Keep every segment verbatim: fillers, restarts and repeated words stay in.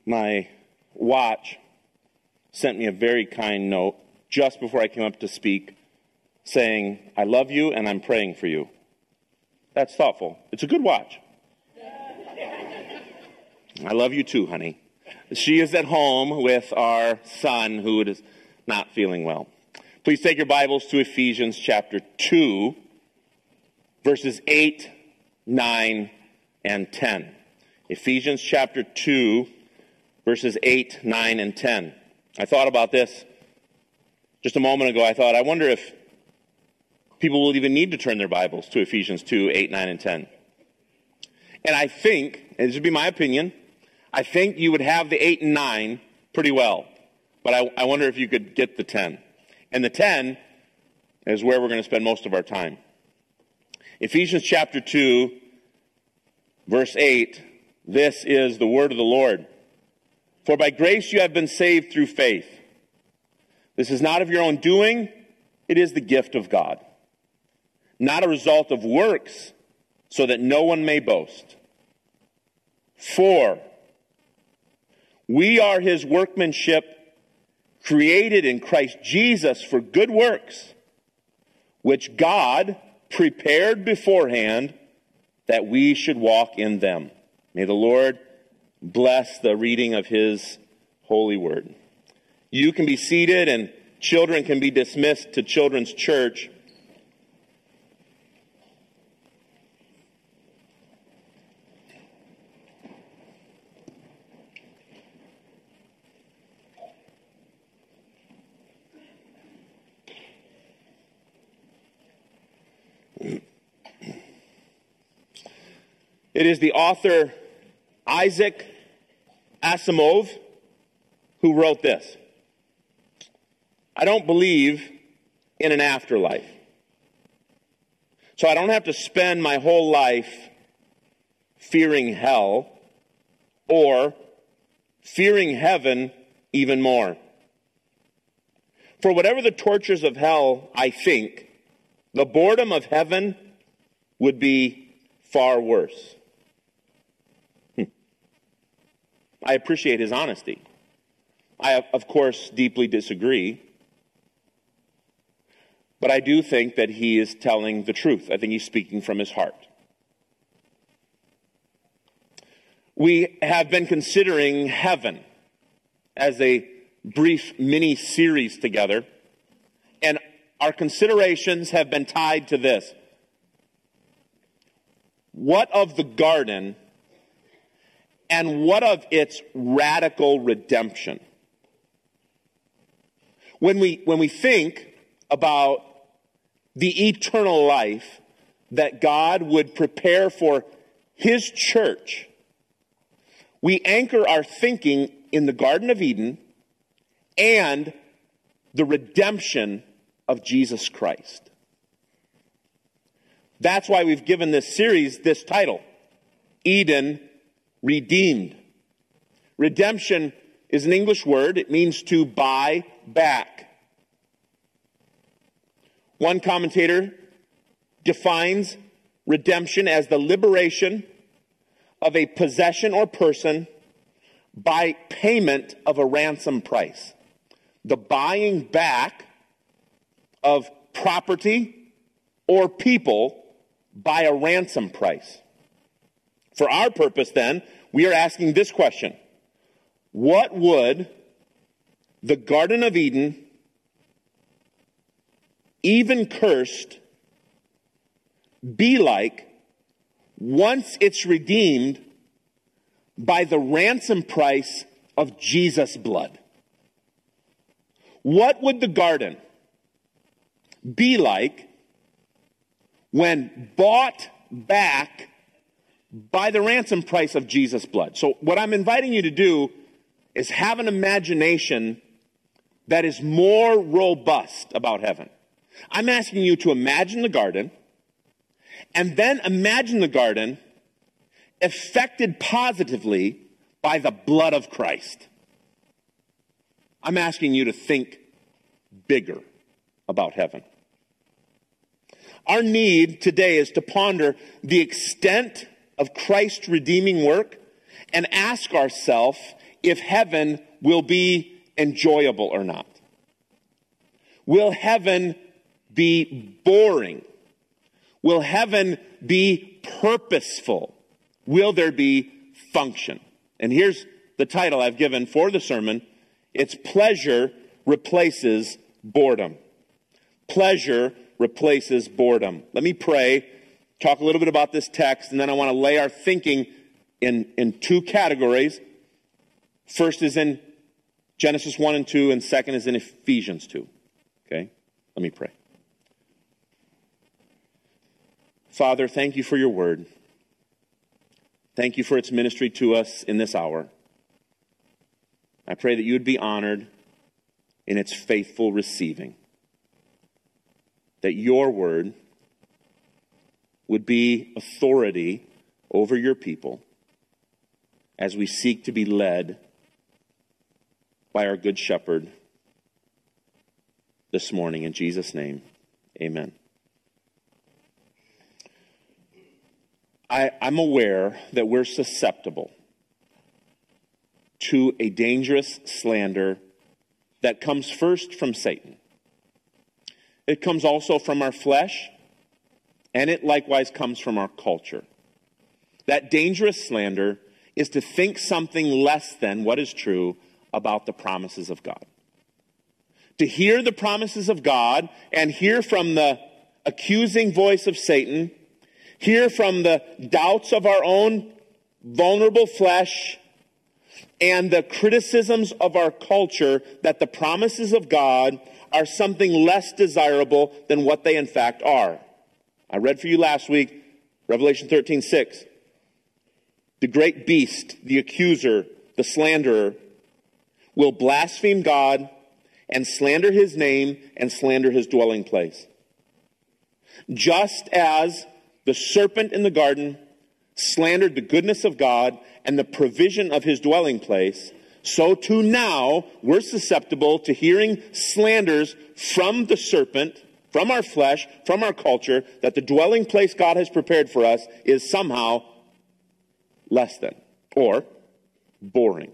My watch sent me a very kind note just before I came up to speak saying, I love you and I'm praying for you. That's thoughtful. It's a good watch. I love you too, honey. She is at home with our son who is not feeling well. Please take your Bibles to Ephesians chapter two, verses eight, nine, and ten. Ephesians chapter two, verses eight, nine, and ten. I thought about this just a moment ago. I thought, I wonder if people will even need to turn their Bibles to Ephesians two, eight, nine, and ten. And I think, and this would be my opinion, I think you would have the eight and nine pretty well. But I, I wonder if you could get the ten. And the ten is where we're going to spend most of our time. Ephesians chapter two, verse eight, this is the word of the Lord. For by grace you have been saved through faith. This is not of your own doing, it is the gift of God. Not a result of works, so that no one may boast. For we are his workmanship, created in Christ Jesus for good works, which God prepared beforehand that we should walk in them. May the Lord bless the reading of his holy word. You can be seated and children can be dismissed to children's church. It is the author Isaac Asimov who wrote this. I don't believe in an afterlife. So I don't have to spend my whole life fearing hell or fearing heaven even more. For whatever the tortures of hell, I think, the boredom of heaven would be far worse. I appreciate his honesty. I, of course, deeply disagree. But I do think that he is telling the truth. I think he's speaking from his heart. We have been considering heaven as a brief mini-series together. And our considerations have been tied to this. What of the garden? And what of its radical redemption? When we, when we think about the eternal life that God would prepare for his church, we anchor our thinking in the Garden of Eden and the redemption of Jesus Christ. That's why we've given this series this title, Eden Redeemed. Redemption is an English word. It means to buy back. One commentator defines redemption as the liberation of a possession or person by payment of a ransom price. The buying back of property or people by a ransom price. For our purpose, then, we are asking this question. What would the Garden of Eden, even cursed, be like once it's redeemed by the ransom price of Jesus' blood? What would the garden be like when bought back by the ransom price of Jesus' blood? So what I'm inviting you to do is have an imagination that is more robust about heaven. I'm asking you to imagine the garden, and then imagine the garden affected positively by the blood of Christ. I'm asking you to think bigger about heaven. Our need today is to ponder the extent of Christ's redeeming work and ask ourselves if heaven will be enjoyable or not. Will heaven be boring? Will heaven be purposeful? Will there be function? And here's the title I've given for the sermon. It's Pleasure Replaces Boredom. Pleasure replaces boredom. Let me pray, talk a little bit about this text, and then I want to lay our thinking in, in two categories. First is in Genesis one and two, and second is in Ephesians two. Okay? Let me pray. Father, thank you for your word. Thank you for its ministry to us in this hour. I pray that you would be honored in its faithful receiving. That your word would be authority over your people as we seek to be led by our good shepherd this morning. In Jesus' name, amen. I, I'm aware that we're susceptible to a dangerous slander that comes first from Satan. It comes also from our flesh, and it likewise comes from our culture. That dangerous slander is to think something less than what is true about the promises of God. To hear the promises of God and hear from the accusing voice of Satan, hear from the doubts of our own vulnerable flesh, and the criticisms of our culture that the promises of God are something less desirable than what they in fact are. I read for you last week, Revelation thirteen six. The great beast, the accuser, the slanderer, will blaspheme God and slander his name and slander his dwelling place. Just as the serpent in the garden slandered the goodness of God and the provision of his dwelling place, so too now we're susceptible to hearing slanders from the serpent, from our flesh, from our culture, that the dwelling place God has prepared for us is somehow less than or boring.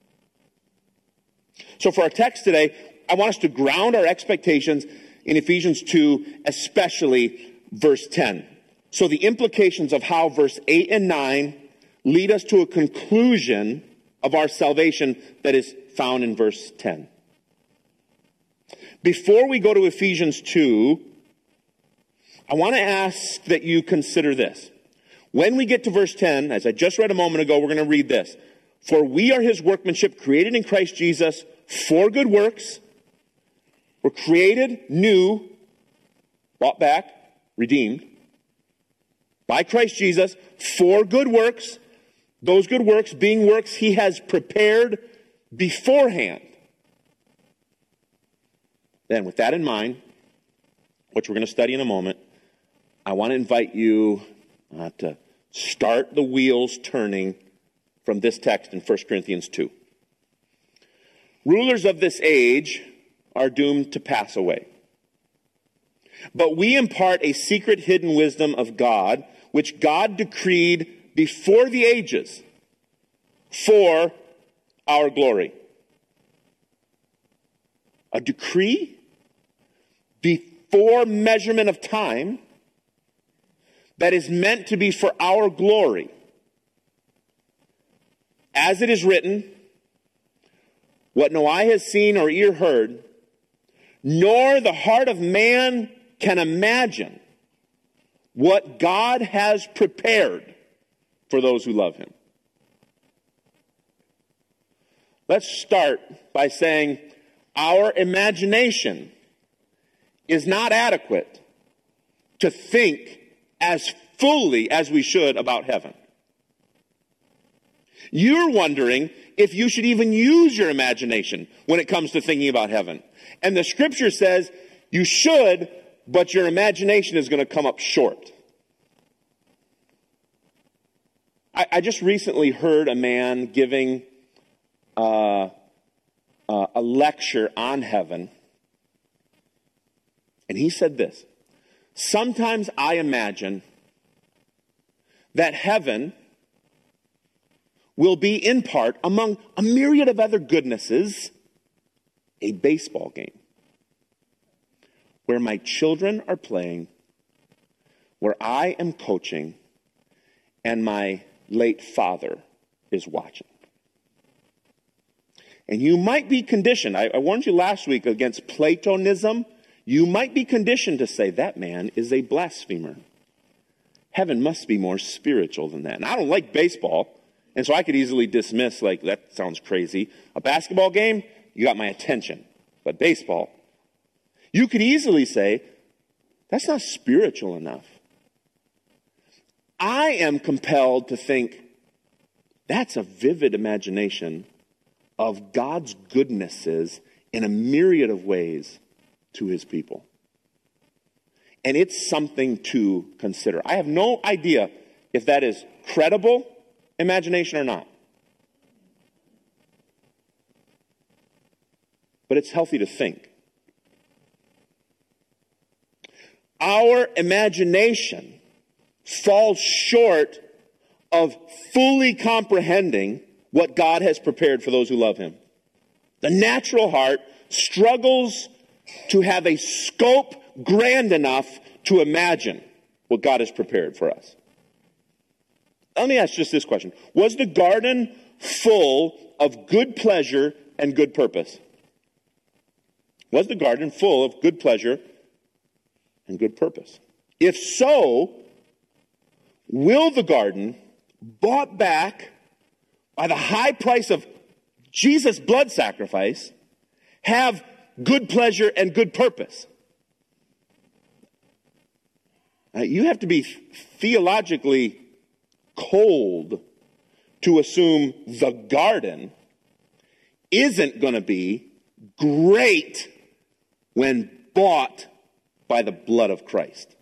So for our text today, I want us to ground our expectations in Ephesians two, especially verse ten. So the implications of how verse eight and nine lead us to a conclusion of our salvation that is found in verse ten. Before we go to Ephesians two, I want to ask that you consider this. When we get to verse ten, as I just read a moment ago, we're going to read this. For we are his workmanship, created in Christ Jesus for good works. We're created new, bought back, redeemed by Christ Jesus for good works. Those good works being works he has prepared beforehand. Then with that in mind, which we're going to study in a moment, I want to invite you uh, to start the wheels turning from this text in First Corinthians two. Rulers of this age are doomed to pass away. But we impart a secret hidden wisdom of God, which God decreed before the ages for our glory. A decree before measurement of time that is meant to be for our glory. As it is written, what no eye has seen or ear heard, nor the heart of man can imagine what God has prepared for those who love him. Let's start by saying our imagination is not adequate to think as fully as we should about heaven. You're wondering if you should even use your imagination when it comes to thinking about heaven. And the scripture says you should, but your imagination is going to come up short. I, I just recently heard a man giving uh, uh, a lecture on heaven. And he said this: sometimes I imagine that heaven will be in part, among a myriad of other goodnesses, a baseball game where my children are playing, where I am coaching, and my late father is watching. And you might be conditioned, I, I warned you last week against Platonism, you might be conditioned to say, that man is a blasphemer. Heaven must be more spiritual than that. And I don't like baseball, and so I could easily dismiss, like, that sounds crazy. A basketball game, you got my attention. But baseball, you could easily say, that's not spiritual enough. I am compelled to think, that's a vivid imagination of God's goodnesses in a myriad of ways to his people. And it's something to consider. I have no idea if that is credible imagination or not. But it's healthy to think. Our imagination falls short of fully comprehending what God has prepared for those who love him. The natural heart struggles to have a scope grand enough to imagine what God has prepared for us. Let me ask just this question. Was the garden full of good pleasure and good purpose? Was the garden full of good pleasure and good purpose? If so, will the garden, bought back by the high price of Jesus' blood sacrifice, have good pleasure and good purpose? Now, you have to be theologically cold to assume the garden isn't going to be great when bought by the blood of Christ.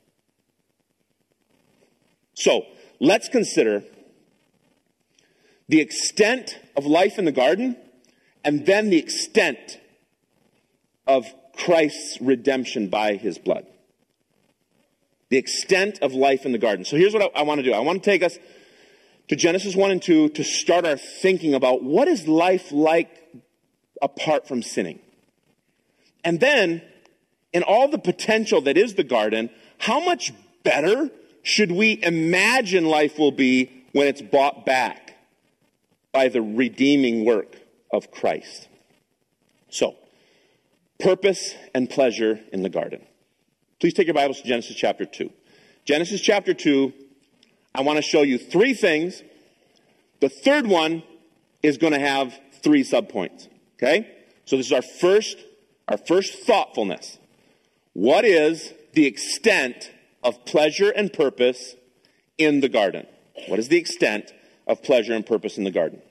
So, let's consider the extent of life in the garden and then the extent of Christ's redemption by his blood. The extent of life in the garden. So here's what I, I want to do. I want to take us to Genesis one and two to start our thinking about what is life like apart from sinning. And then, in all the potential that is the garden, how much better should we imagine life will be when it's bought back by the redeeming work of Christ? So, purpose and pleasure in the garden. Please take your Bibles to Genesis chapter two. Genesis chapter two, I want to show you three things. The third one is going to have three subpoints. Okay? So this is our first, our first thoughtfulness. What is the extent of pleasure and purpose in the garden? What is the extent of pleasure and purpose in the garden?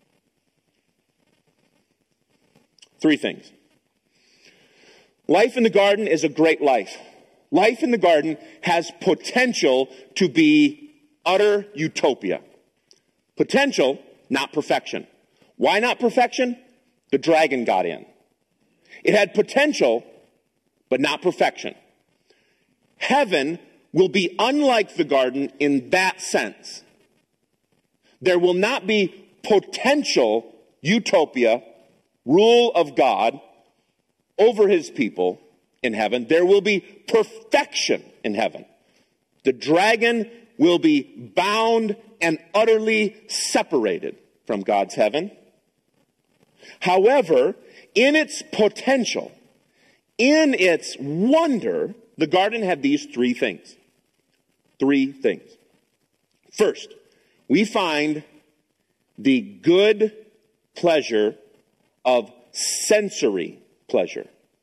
Three things. Life in the garden is a great life. Life in the garden has potential to be utter utopia. Potential, not perfection. Why not perfection? The dragon got in. It had potential, but not perfection. Heaven will be unlike the garden in that sense. There will not be potential utopia, rule of God over his people in heaven. There will be perfection in heaven. The dragon will be bound and utterly separated from God's heaven. However, in its potential, in its wonder, the garden had these three things. Three things. First, we find the good pleasure of sensory pleasure.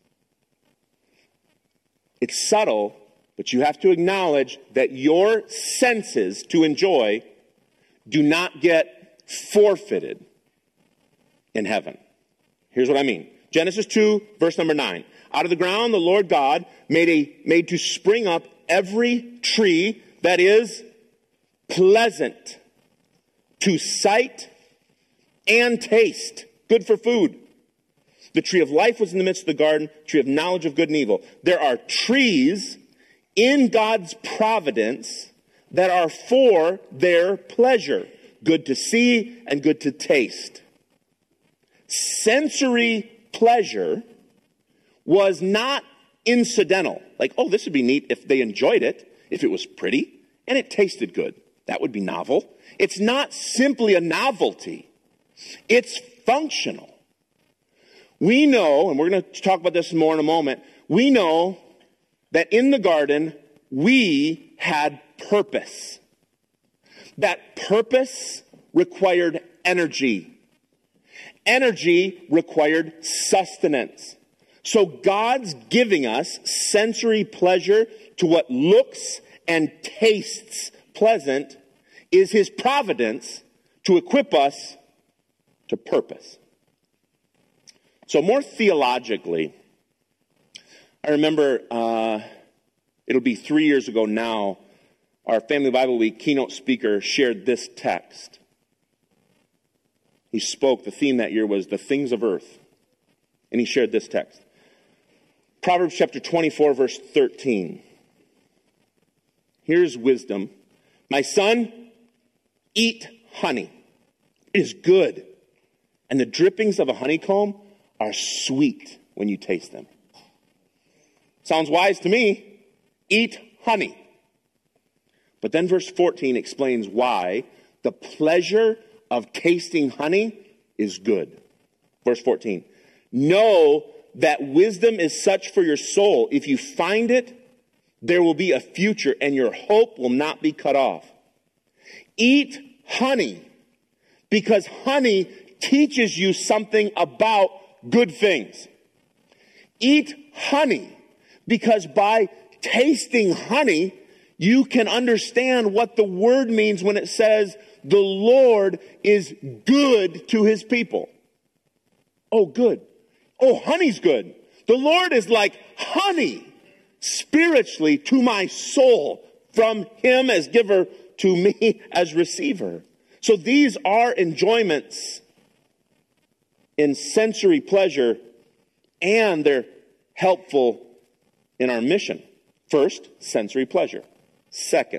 It's subtle, but you have to acknowledge that your senses to enjoy do not get forfeited in heaven. Here's what I mean. Genesis two, verse number nine. Out of the ground the Lord God made a made to spring up every tree that is pleasant to sight and taste, good for food. The tree of life was in the midst of the garden, tree of knowledge of good and evil. There are trees in God's providence that are for their pleasure. good to see, and good to taste. Sensory pleasure was not incidental. Like, oh, this would be neat if they enjoyed it, if it was pretty, and it tasted good. That would be novel. It's not simply a novelty. It's functional. We know, and we're going to talk about this more in a moment, we know that in the garden, we had purpose. That purpose required energy. Energy required sustenance. So God's giving us sensory pleasure to what looks and tastes pleasant is his providence to equip us to purpose. So more theologically, I remember uh, it'll be three years ago now, our Family Bible Week keynote speaker shared this text. He spoke, the theme that year was the things of earth. And he shared this text. Proverbs chapter twenty-four, verse thirteen. Here's wisdom. My son, eat honey. It is good. And the drippings of a honeycomb are sweet when you taste them. Sounds wise to me. Eat honey. But then verse fourteen explains why the pleasure of tasting honey is good. Verse fourteen. Know that wisdom is such for your soul. If you find it, there will be a future and your hope will not be cut off. Eat honey because honey teaches you something about good things. Eat honey because by tasting honey, you can understand what the word means when it says the Lord is good to his people. Oh, good. Oh, honey's good. The Lord is like honey spiritually to my soul, from him as giver to me as receiver. So these are enjoyments in sensory pleasure, and they're helpful in our mission. First, sensory pleasure. Second,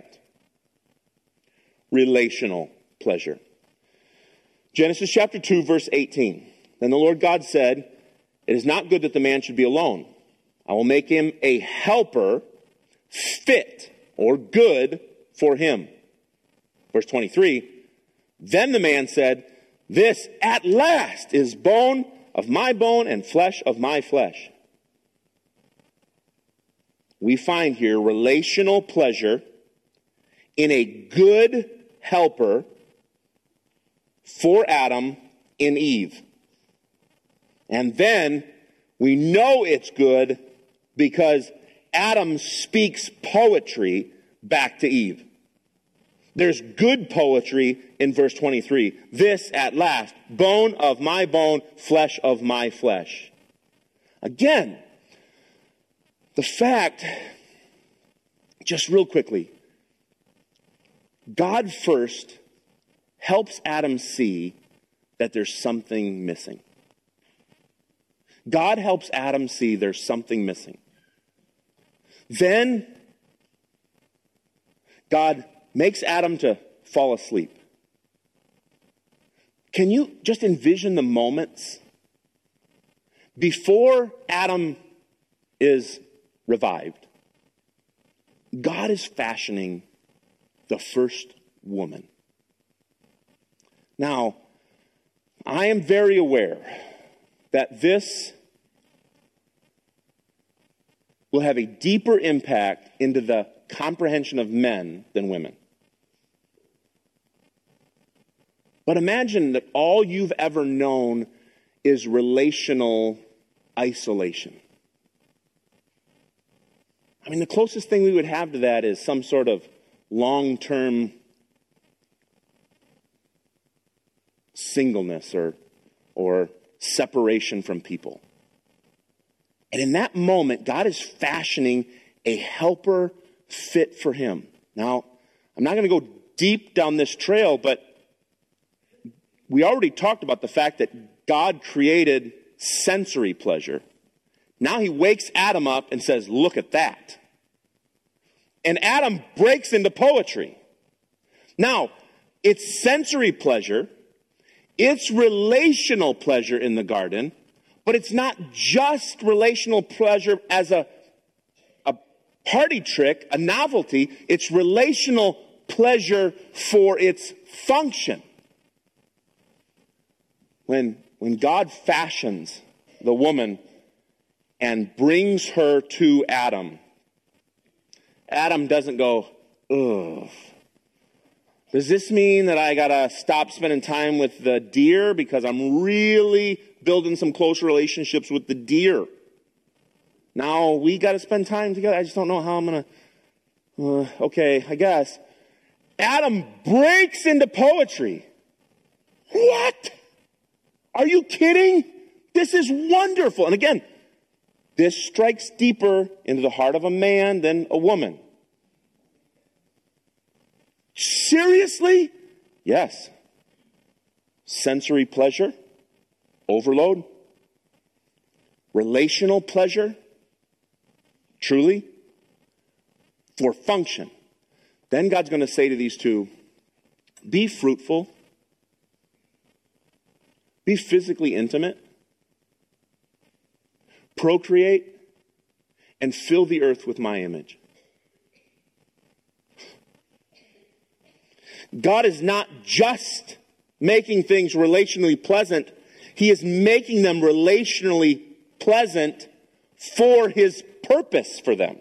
relational pleasure. Genesis chapter two, verse eighteen. Then the Lord God said, it is not good that the man should be alone. I will make him a helper fit or good for him. Verse twenty-three. Then the man said, this at last is bone of my bone and flesh of my flesh. We find here relational pleasure in a good helper for Adam in Eve. And then we know it's good because Adam speaks poetry back to Eve. There's good poetry in verse twenty-three. This at last, bone of my bone, flesh of my flesh. Again, the fact, just real quickly, God first helps Adam see that there's something missing. God helps Adam see there's something missing. Then God makes Adam to fall asleep. Can you just envision the moments before Adam is revived? God is fashioning the first woman. Now, I am very aware that this will have a deeper impact into the comprehension of men than women. But imagine that all you've ever known is relational isolation. I mean, the closest thing we would have to that is some sort of long-term singleness or, or separation from people. And in that moment, God is fashioning a helper fit for him. Now, I'm not going to go deep down this trail, but we already talked about the fact that God created sensory pleasure. Now he wakes Adam up and says, look at that. And Adam breaks into poetry. Now, It's sensory pleasure. It's relational pleasure in the garden. But it's not just relational pleasure as a, a party trick, a novelty. It's relational pleasure for its function. When, when God fashions the woman and brings her to Adam, Adam doesn't go, ugh. Does this mean that I got to stop spending time with the deer because I'm really building some close relationships with the deer? Now we got to spend time together. I just don't know how I'm going to. Uh, okay, I guess. Adam breaks into poetry. What? Are you kidding? This is wonderful. And again, this strikes deeper into the heart of a man than a woman. Seriously? Yes. Sensory pleasure, overload. Relational pleasure, truly, for function. Then God's going to say to these two, be fruitful, be physically intimate, procreate, and fill the earth with my image. God is not just making things relationally pleasant. He is making them relationally pleasant for his purpose for them.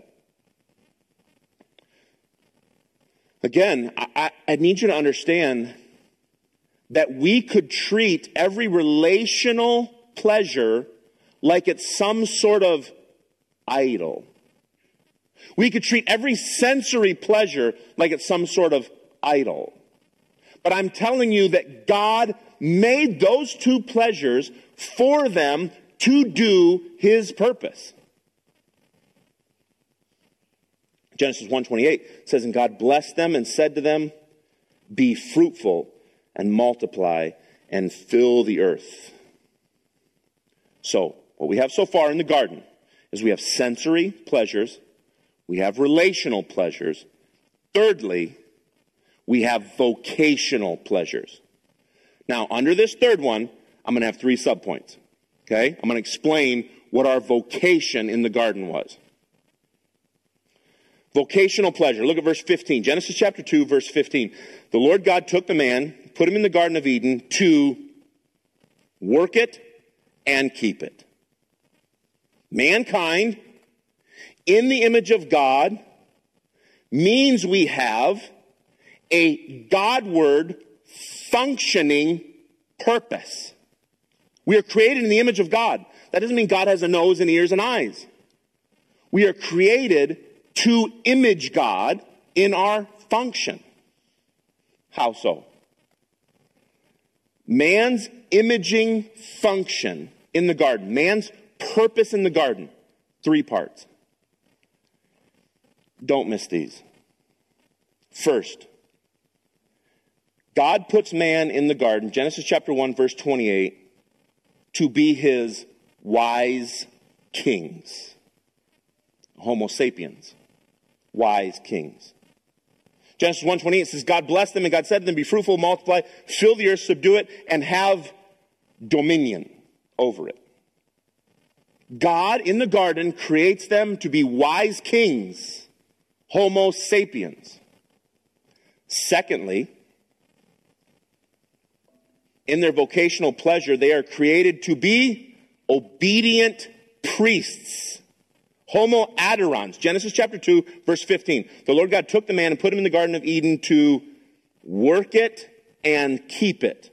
Again, I, I need you to understand that we could treat every relational pleasure like it's some sort of idol. We could treat every sensory pleasure like it's some sort of idol. But I'm telling you that God made those two pleasures for them to do his purpose. Genesis one twenty-eight says, and God blessed them and said to them, be fruitful and multiply and fill the earth. So, what we have so far in the garden is we have sensory pleasures, we have relational pleasures. Thirdly, we have vocational pleasures. Now, under this third one, I'm going to have three subpoints. Okay? I'm going to explain what our vocation in the garden was. Vocational pleasure. Look at verse fifteen. Genesis chapter two, verse fifteen. The Lord God took the man, put him in the Garden of Eden to work it and keep it. Mankind, in the image of God, means we have a Godward functioning purpose. We are created in the image of God. That doesn't mean God has a nose and ears and eyes. We are created to image God in our function. How so? Man's imaging function in the garden, man's purpose in the garden, three parts. Don't miss these. First, God puts man in the garden, Genesis chapter one, verse twenty-eight, to be his wise kings. Homo sapiens. Wise kings. Genesis one twenty-eight says, God blessed them and God said to them, be fruitful, multiply, fill the earth, subdue it, and have dominion over it. God in the garden creates them to be wise kings. Homo sapiens. Secondly, in their vocational pleasure, they are created to be obedient priests. Homo adorans. Genesis chapter two, verse fifteen. The Lord God took the man and put him in the Garden of Eden to work it and keep it.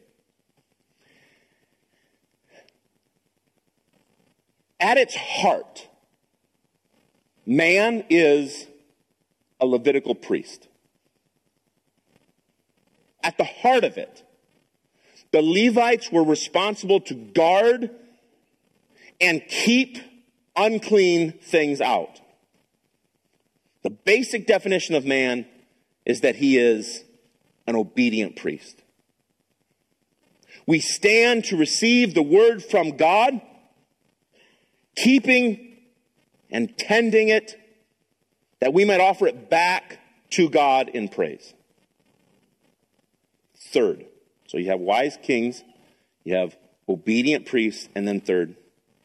At its heart, man is a Levitical priest. At the heart of it, the Levites were responsible to guard and keep unclean things out. The basic definition of man is that he is an obedient priest. We stand to receive the word from God, keeping and tending it, that we might offer it back to God in praise. third. So you have wise kings, you have obedient priests, and then third,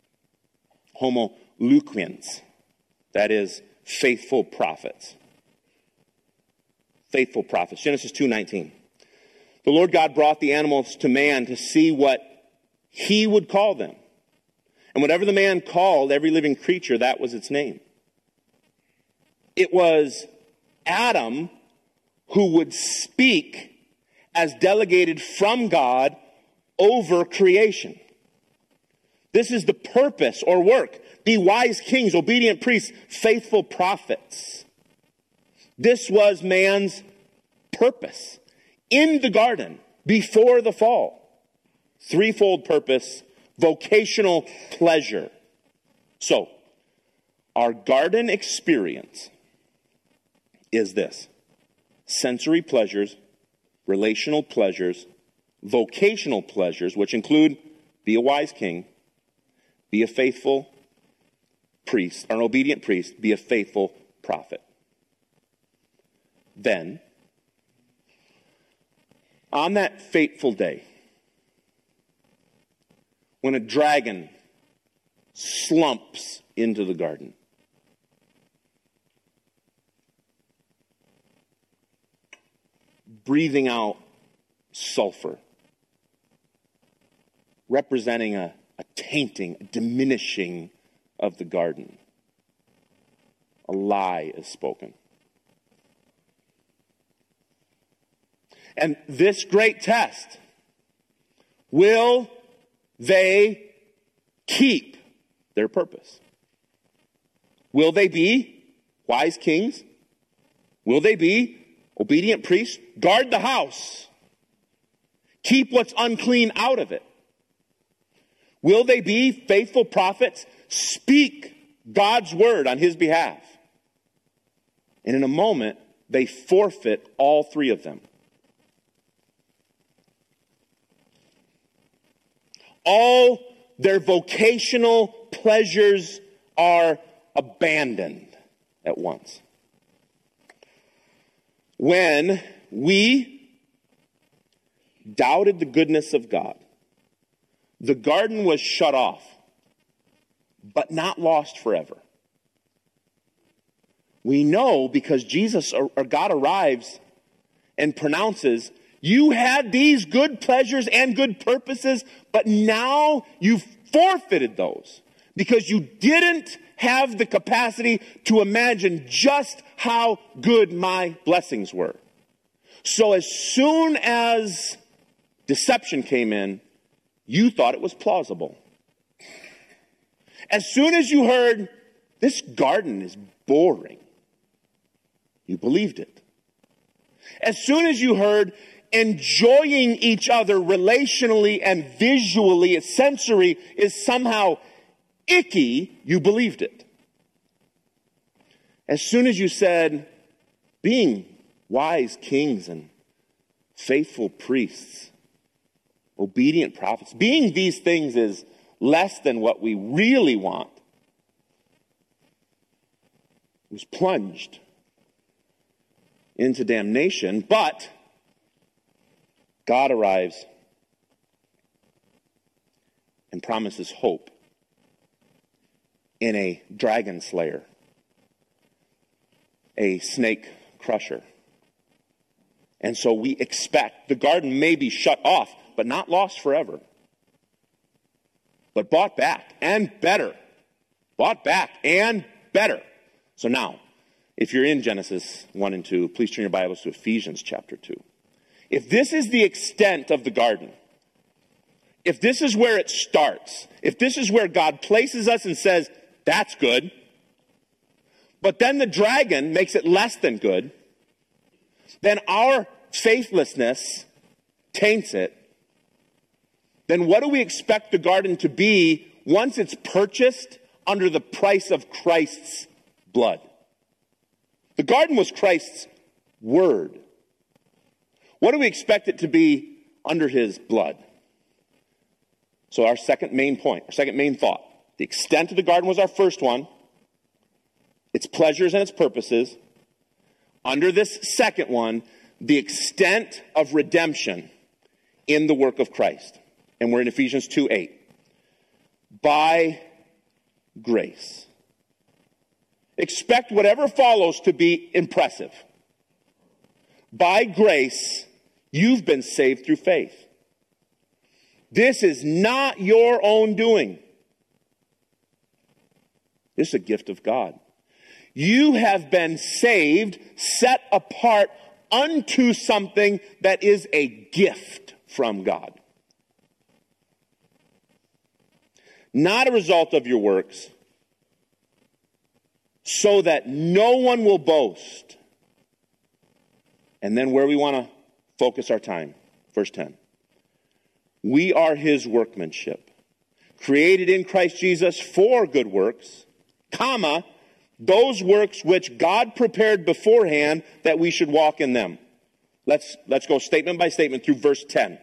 homoluquians. That is, faithful prophets. Faithful prophets. Genesis two nineteen. The Lord God brought the animals to man to see what he would call them. And whatever the man called every living creature, that was its name. It was Adam who would speak as delegated from God over creation. This is the purpose or work. Be wise kings, obedient priests, faithful prophets. This was man's purpose in the garden before the fall. Threefold purpose, vocational pleasure. So, our garden experience is this: sensory pleasures, relational pleasures, vocational pleasures, which include be a wise king, be a faithful priest, or an obedient priest, be a faithful prophet. Then, on that fateful day, when a dragon slumps into the garden, breathing out sulfur, representing a, a tainting, a diminishing of the garden, a lie is spoken. And this great test, will they keep their purpose? Will they be wise kings? Will they be obedient priests? Guard the house. Keep what's unclean out of it. Will they be faithful prophets? Speak God's word on his behalf. And in a moment, they forfeit all three of them. All their vocational pleasures are abandoned at once. When we doubted the goodness of God, the garden was shut off, but not lost forever. We know because Jesus or God arrives and pronounces, you had these good pleasures and good purposes, but now you've forfeited those because you didn't have the capacity to imagine just how good my blessings were. So as soon as deception came in, you thought it was plausible. As soon as you heard, this garden is boring, you believed it. As soon as you heard, enjoying each other relationally and visually, sensory, is somehow icky, you believed it. As soon as you said, being wise kings and faithful priests, obedient prophets, being these things is less than what we really want, was plunged into damnation. But God arrives and promises hope in a dragon slayer, a snake crusher. And so we expect the garden may be shut off, but not lost forever, but bought back and better. Bought back and better. So now, if you're in Genesis one and two, please turn your Bibles to Ephesians chapter two. If this is the extent of the garden, if this is where it starts, if this is where God places us and says, that's good, but then the dragon makes it less than good, then our faithlessness taints it, then what do we expect the garden to be once it's purchased under the price of Christ's blood? The garden was Christ's word. What do we expect it to be under his blood? So our second main point, our second main thought, the extent of the garden was our first one. Its pleasures and its purposes. Under this second one, the extent of redemption in the work of Christ. And we're in Ephesians two eight. By grace. Expect whatever follows to be impressive. By grace, you've been saved through faith. This is not your own doing. This is a gift of God. You have been saved, set apart unto something that is a gift from God. Not a result of your works, so that no one will boast. And then where we want to focus our time, verse ten. We are his workmanship, created in Christ Jesus for good works, comma, those works which God prepared beforehand that we should walk in them. Let's, let's go statement by statement through verse ten.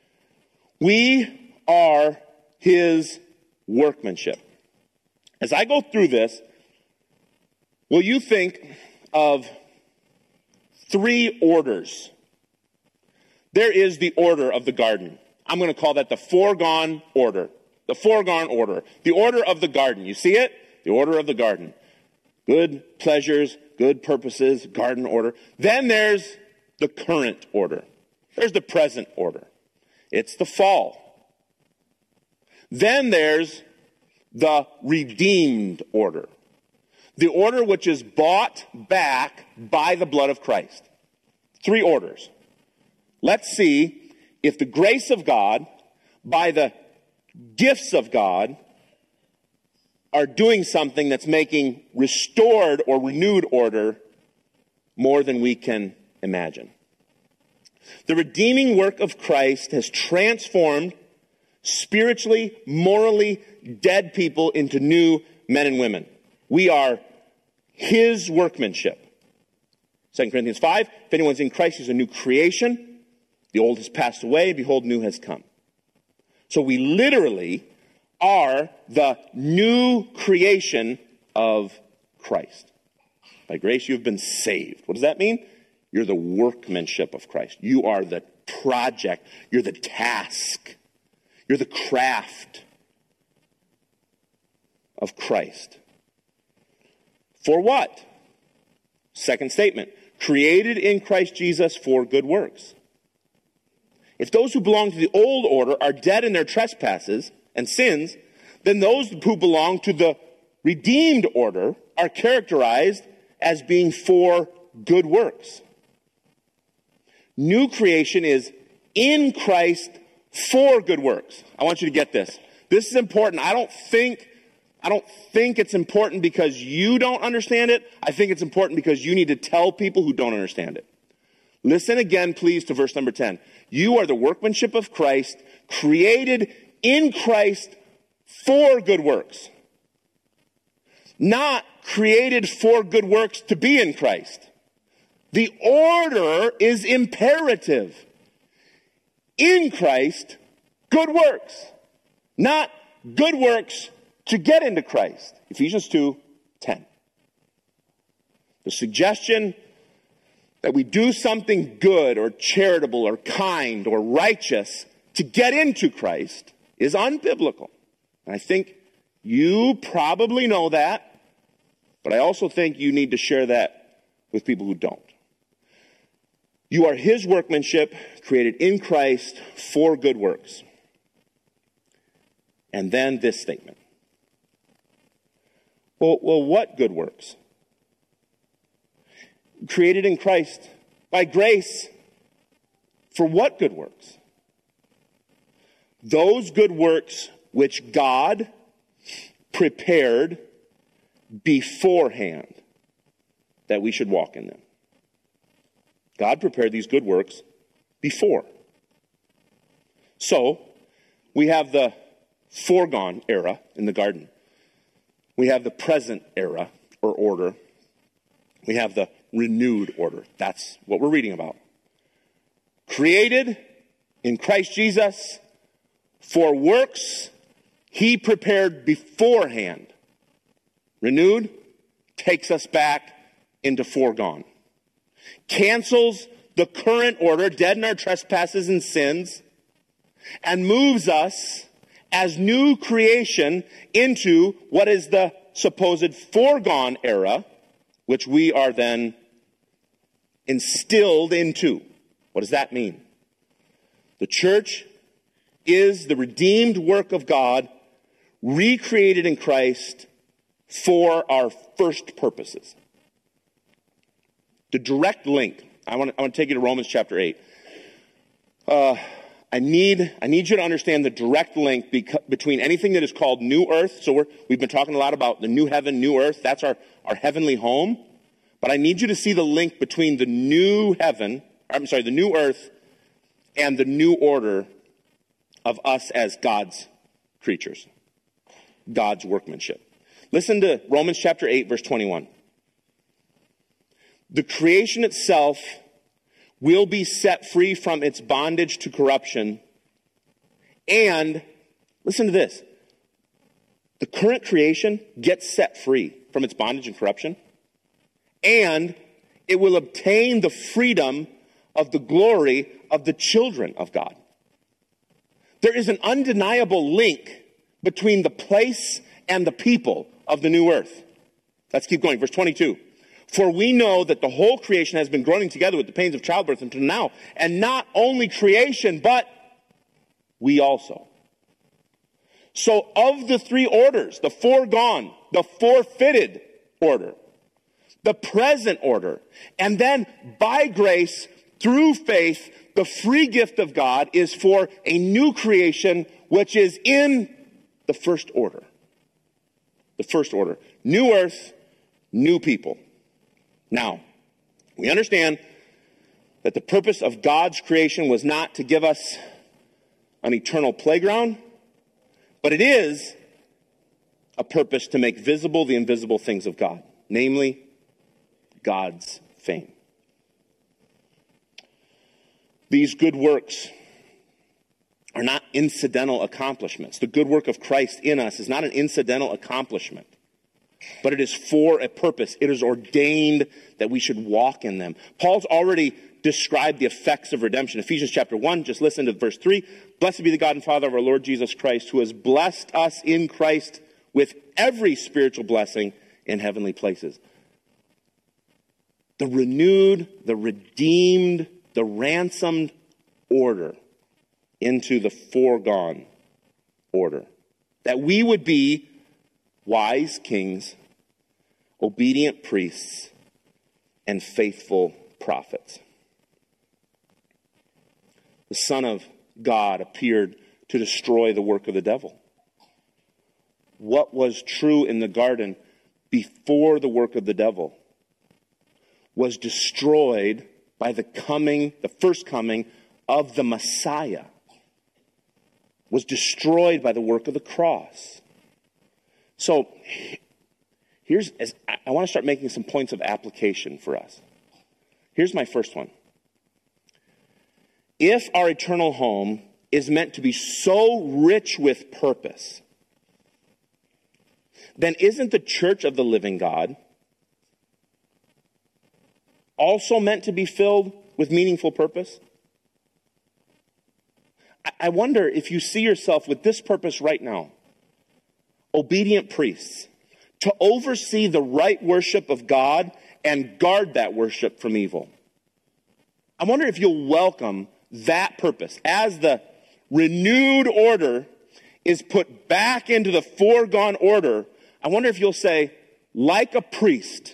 We are his workmanship. As I go through this, will you think of three orders? There is the order of the garden. I'm going to call that the foregone order. The foregone order. The order of the garden. You see it? The order of the garden. Good pleasures, good purposes, garden order. Then there's the current order. There's the present order. It's the fall. Then there's the redeemed order. The order which is bought back by the blood of Christ. Three orders. Let's see if the grace of God, by the gifts of God, are doing something that's making restored or renewed order more than we can imagine. The redeeming work of Christ has transformed spiritually, morally dead people into new men and women. We are his workmanship. Second Corinthians five, if anyone's in Christ, he's a new creation. The old has passed away, behold, new has come. So we literally are the new creation of Christ. By grace you have been saved. What does that mean? You're the workmanship of Christ. You are the project. You're the task. You're the craft of Christ. For what? Second statement. Created in Christ Jesus for good works. If those who belong to the old order are dead in their trespasses and sins, then those who belong to the redeemed order are characterized as being for good works. New creation is in Christ for good works. I want you to get this. This is important. I don't think, I don't think it's important because you don't understand it. I think it's important because you need to tell people who don't understand it. Listen again, please, to verse number ten. You are the workmanship of Christ, created in Christ for good works. Not created for good works to be in Christ. The order is imperative. In Christ, good works. Not good works to get into Christ. Ephesians two ten. The suggestion that we do something good or charitable or kind or righteous to get into Christ is unbiblical. And I think you probably know that, but I also think you need to share that with people who don't. You are his workmanship, created in Christ for good works. And then this statement. Well, well, what good works? Created in Christ by grace for what good works? Those good works which God prepared beforehand that we should walk in them. God prepared these good works before. So, we have the foregone era in the garden. We have the present era or order. We have the renewed order. That's what we're reading about. Created in Christ Jesus for works he prepared beforehand. Renewed takes us back into foregone. Cancels the current order, dead in our trespasses and sins, and moves us as new creation into what is the supposed foregone era, which we are then instilled into. What does that mean? The church is the redeemed work of God, recreated in Christ for our first purposes. The direct link. I want to, I want to take you to Romans chapter eight. Uh, I need, I need you to understand the direct link beca- between anything that is called new earth. So we're, we've been talking a lot about the new heaven, new earth. That's our, our heavenly home. But I need you to see the link between the new heaven, I'm sorry, the new earth and the new order of us as God's creatures, God's workmanship. Listen to Romans chapter eight, verse twenty-one. The creation itself will be set free from its bondage to corruption. And, listen to this, the current creation gets set free from its bondage and corruption, and it will obtain the freedom of the glory of the children of God. There is an undeniable link between the place and the people of the new earth. Let's keep going. Verse twenty-two. For we know that the whole creation has been groaning together with the pains of childbirth until now. And not only creation, but we also. So of the three orders, the foregone, the forfeited order, the present order, and then by grace, through faith, the free gift of God is for a new creation, which is in the first order. The first order. New earth, new people. Now, we understand that the purpose of God's creation was not to give us an eternal playground, but it is a purpose to make visible the invisible things of God, namely God's fame. These good works are not incidental accomplishments. The good work of Christ in us is not an incidental accomplishment, but it is for a purpose. It is ordained that we should walk in them. Paul's already described the effects of redemption. Ephesians chapter one, just listen to verse three. Blessed be the God and Father of our Lord Jesus Christ, who has blessed us in Christ with every spiritual blessing in heavenly places. The renewed, the redeemed, the ransomed order into the foregone order. That we would be wise kings, obedient priests, and faithful prophets. The Son of God appeared to destroy the work of the devil. What was true in the garden before the work of the devil was destroyed by the coming, the first coming of the Messiah, was destroyed by the work of the cross. So, here's, I want to start making some points of application for us. Here's my first one. If our eternal home is meant to be so rich with purpose, then isn't the church of the living God also meant to be filled with meaningful purpose? I wonder if you see yourself with this purpose right now. Obedient priests, to oversee the right worship of God and guard that worship from evil. I wonder if you'll welcome that purpose as the renewed order is put back into the foregone order. I wonder if you'll say, like a priest,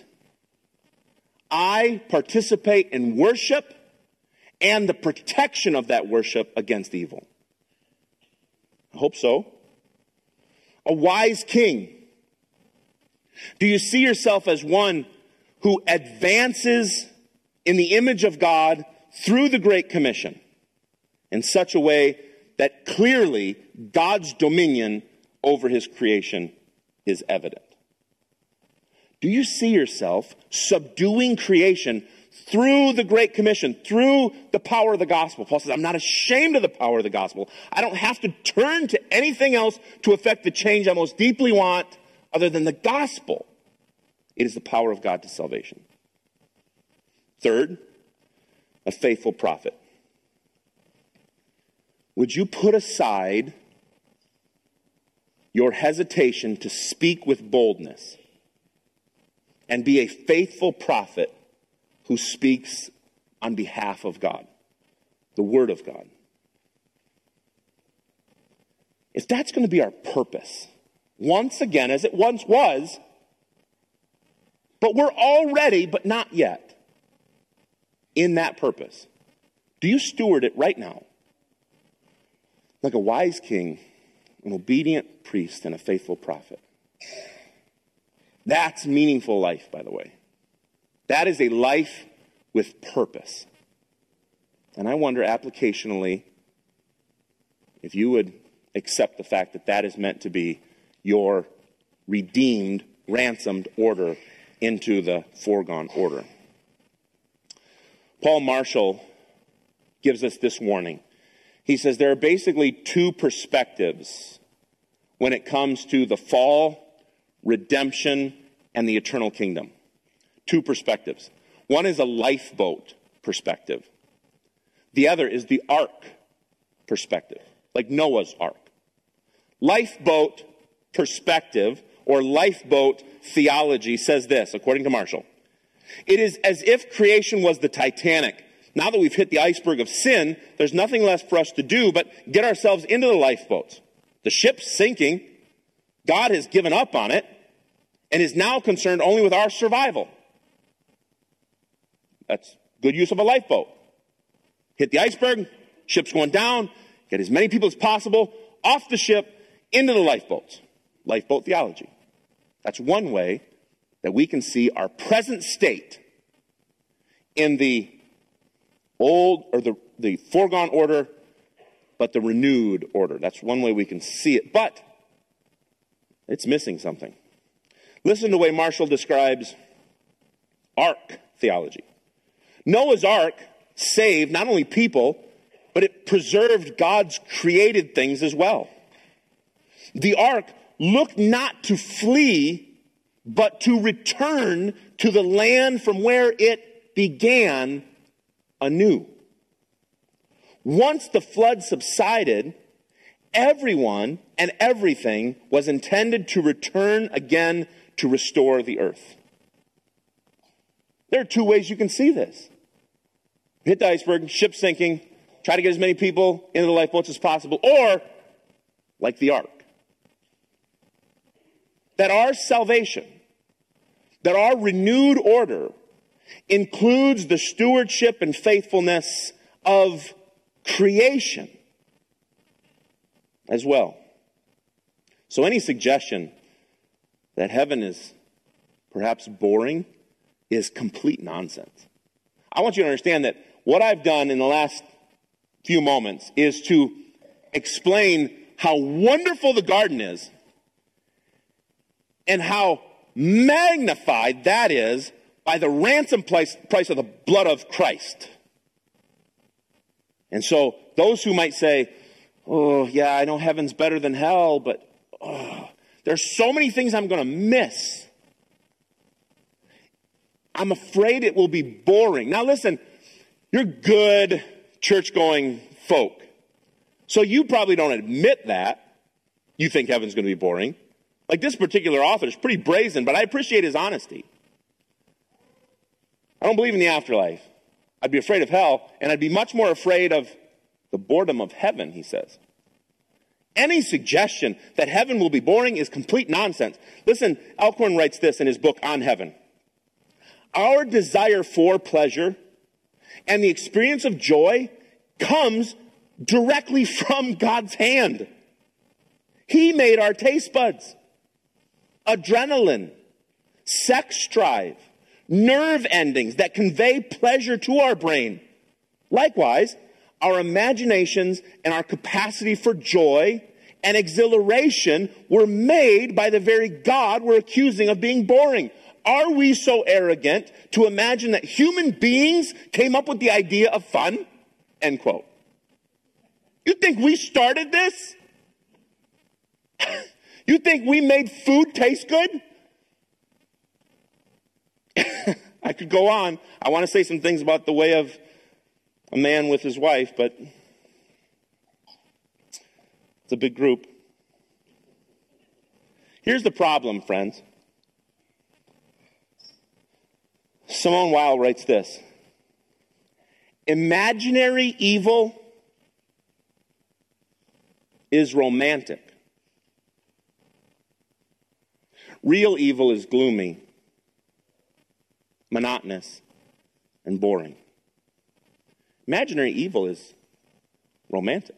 I participate in worship and the protection of that worship against evil. I hope so. A wise king. Do you see yourself as one who advances in the image of God through the Great Commission in such a way that clearly God's dominion over his creation is evident? Do you see yourself subduing creation through the Great Commission, through the power of the gospel? Paul says, I'm not ashamed of the power of the gospel. I don't have to turn to anything else to affect the change I most deeply want other than the gospel. It is the power of God to salvation. Third, a faithful prophet. would you put aside your hesitation to speak with boldness and be a faithful prophet who speaks on behalf of God, the Word of God? If that's going to be our purpose, once again, as it once was, but we're already, but not yet, in that purpose, do you steward it right now? Like a wise king, an obedient priest, and a faithful prophet. That's meaningful life, by the way. That is a life with purpose. And I wonder applicationally if you would accept the fact that that is meant to be your redeemed, ransomed order into the foregone order. Paul Marshall gives us this warning. He says there are basically two perspectives when it comes to the fall, redemption, and the eternal kingdom. Two perspectives. One is a lifeboat perspective. The other is the ark perspective, like Noah's ark. Lifeboat perspective or lifeboat theology says this, according to Marshall. It is as if creation was the Titanic. Now that we've hit the iceberg of sin, there's nothing left for us to do but get ourselves into the lifeboats. The ship's sinking. God has given up on it and is now concerned only with our survival. That's good use of a lifeboat. Hit the iceberg, ship's going down, get as many people as possible off the ship into the lifeboats. Lifeboat theology. That's one way that we can see our present state in the old, or the, the foregone order, but the renewed order. That's one way we can see it, but it's missing something. Listen to the way Marshall describes ark theology. Noah's ark saved not only people, but it preserved God's created things as well. The ark looked not to flee, but to return to the land from where it began anew. Once the flood subsided, everyone and everything was intended to return again to restore the earth. There are two ways you can see this. Hit the iceberg, ship sinking, try to get as many people into the lifeboats as possible, or like the ark. That our salvation, that our renewed order includes the stewardship and faithfulness of creation as well. So any suggestion that heaven is perhaps boring is complete nonsense. I want you to understand that what I've done in the last few moments is to explain how wonderful the garden is and how magnified that is by the ransom price, price of the blood of Christ. And so those who might say, oh, yeah, I know heaven's better than hell, but oh, there's so many things I'm going to miss. I'm afraid it will be boring. Now listen, you're good church-going folk. So you probably don't admit that. You think heaven's going to be boring. Like this particular author is pretty brazen, but I appreciate his honesty. I don't believe in the afterlife. I'd be afraid of hell, and I'd be much more afraid of the boredom of heaven, he says. Any suggestion that heaven will be boring is complete nonsense. Listen, Alcorn writes this in his book On Heaven. Our desire for pleasure and the experience of joy comes directly from God's hand. He made our taste buds. Adrenaline, sex drive, nerve endings that convey pleasure to our brain. Likewise, our imaginations and our capacity for joy and exhilaration were made by the very God we're accusing of being boring. Are we so arrogant to imagine that human beings came up with the idea of fun? End quote. You think we started this? You think we made food taste good? I could go on. I want to say some things about the way of a man with his wife, but It's a big group. Here's the problem, friends. Simone Weil writes this: imaginary evil is romantic. Real evil is gloomy, monotonous, and boring. Imaginary evil is romantic.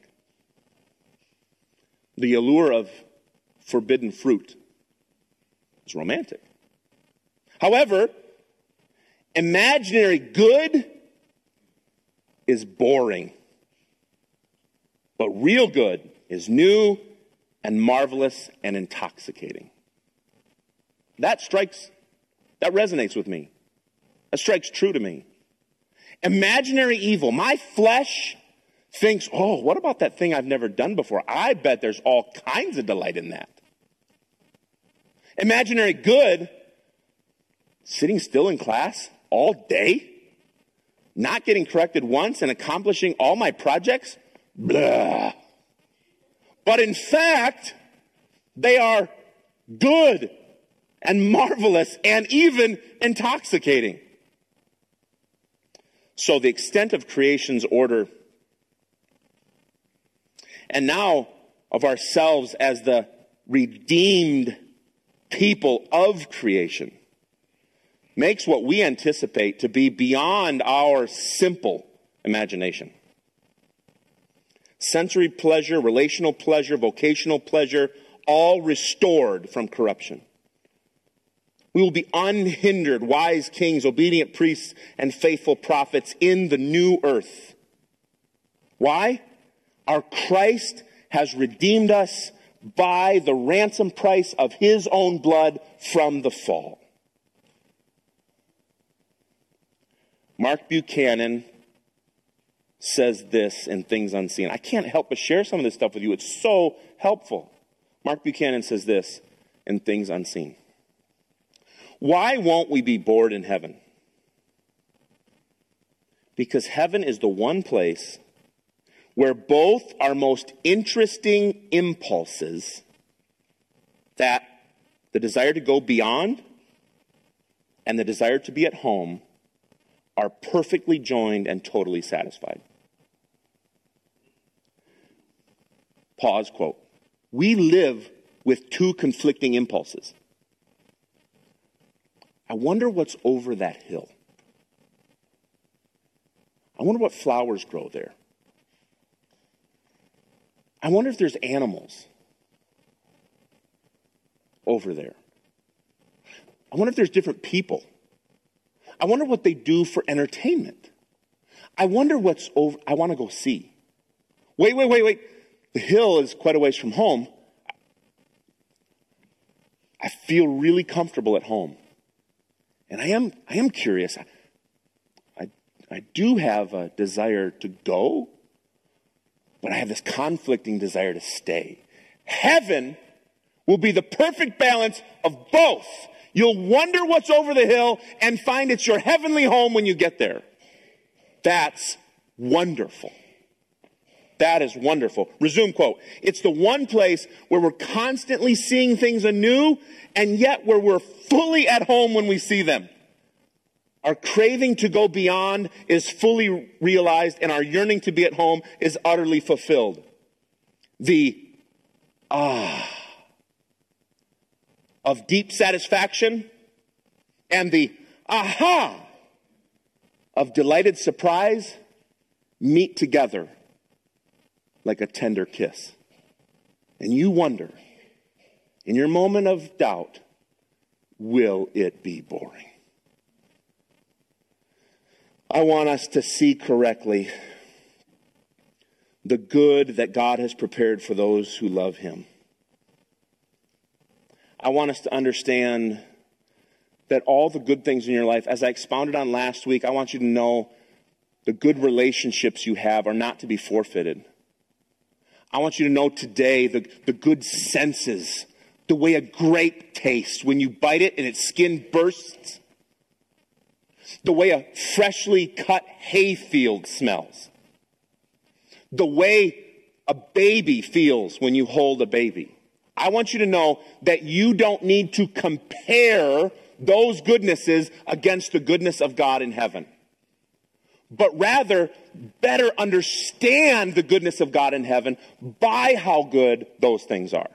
The allure of forbidden fruit is romantic. However, imaginary good is boring. But real good is new and marvelous and intoxicating. That strikes, that resonates with me. That strikes true to me. Imaginary evil. My flesh thinks, oh, what about that thing I've never done before? I bet there's all kinds of delight in that. Imaginary good, sitting still in class all day, not getting corrected once and accomplishing all my projects, blah. But in fact, they are good and marvelous and even intoxicating. So the extent of creation's order, and now of ourselves as the redeemed people of creation, makes what we anticipate to be beyond our simple imagination. Sensory pleasure, relational pleasure, vocational pleasure, all restored from corruption. We will be unhindered, wise kings, obedient priests, and faithful prophets in the new earth. Why? Our Christ has redeemed us by the ransom price of his own blood from the fall. Mark Buchanan says this in Things Unseen. I can't help but share some of this stuff with you. It's so helpful. Mark Buchanan says this in Things Unseen. Why won't we be bored in heaven? Because heaven is the one place where both our most interesting impulses, that the desire to go beyond and the desire to be at home, are perfectly joined and totally satisfied. Pause, quote. We live with two conflicting impulses. I wonder what's over that hill. I wonder what flowers grow there. I wonder if there's animals over there. I wonder if there's different people. I wonder what they do for entertainment. I wonder what's over. I want to go see. Wait, wait, wait, wait. The hill is quite a ways from home. I feel really comfortable at home. And I am, I am curious. I, I, I do have a desire to go, but I have this conflicting desire to stay. Heaven will be the perfect balance of both. You'll wonder what's over the hill and find it's your heavenly home when you get there. That's wonderful. That is wonderful. Resume quote. It's the one place where we're constantly seeing things anew, and yet where we're fully at home when we see them. Our craving to go beyond is fully realized, and our yearning to be at home is utterly fulfilled. The ah of deep satisfaction and the aha of delighted surprise meet together like a tender kiss. And you wonder, in your moment of doubt, will it be boring? I want us to see correctly the good that God has prepared for those who love him. I want us to understand that all the good things in your life, as I expounded on last week, I want you to know the good relationships you have are not to be forfeited. I want you to know today the, the good senses, the way a grape tastes when you bite it and its skin bursts, the way a freshly cut hayfield smells, the way a baby feels when you hold a baby. I want you to know that you don't need to compare those goodnesses against the goodness of God in heaven, but rather better understand the goodness of God in heaven by how good those things are.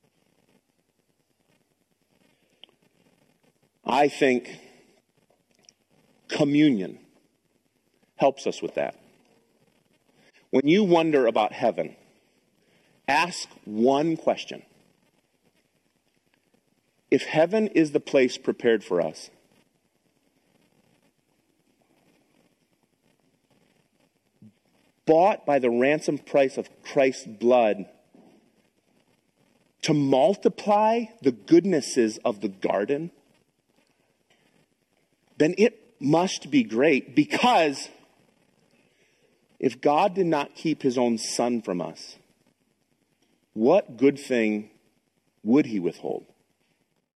I think communion helps us with that. When you wonder about heaven, ask one question. If heaven is the place prepared for us, bought by the ransom price of Christ's blood, to multiply the goodnesses of the garden, then it must be great, because if God did not keep his own Son from us, what good thing would he withhold?